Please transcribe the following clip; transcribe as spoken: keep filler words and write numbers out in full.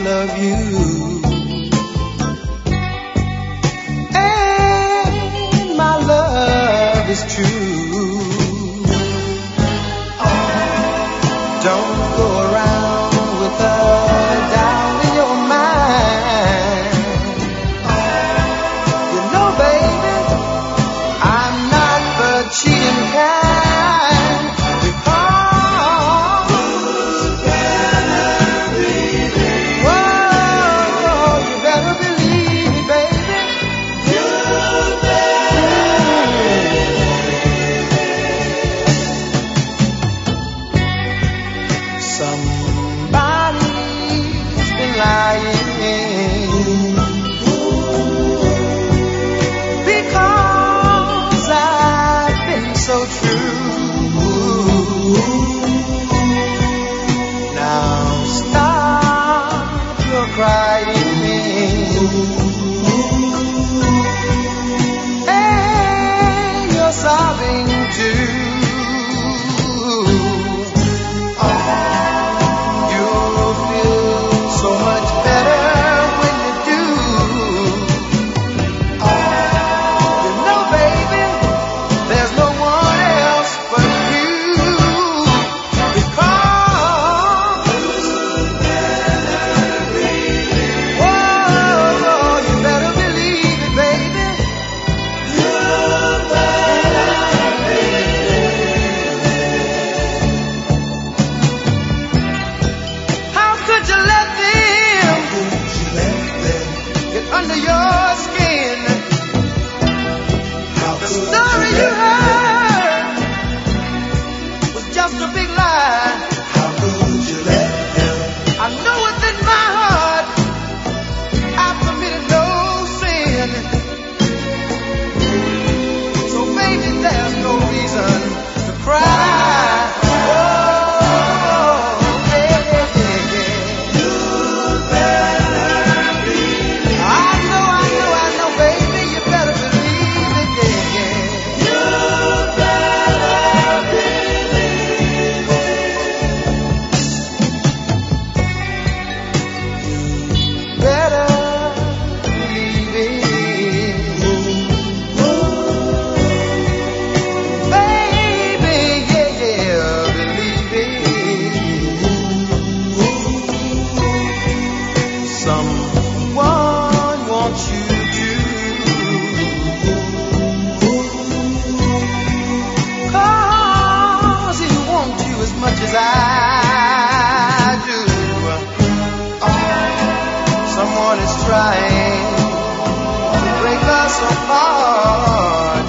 love you. And my love is true. Don't go around with a doubt in your mind. You know, baby, I'm not the cheating kind. Because you better believe. Whoa, you better believe me, baby. You Somebody's been lying, because I've been so true. Now stop your crying and you're sobbing too. You'll feel so much better when you do. You know, baby, there's no one else but you. Because whoa, you better believe it, baby. You better How could you let them get under your skin? The story you heard was just a big lie. How could you let them? I know within my heart I've committed no sin. So baby, there's no reason to cry. Oh, yeah, yeah, yeah, yeah. You better believe. I know, I know, I know, baby, you better believe it, yeah, yeah. You better believe it. Better believe it. Baby, yeah, yeah, believe it. Someone wants you to, 'cause he wants you as much as I do. Someone is trying to break us apart.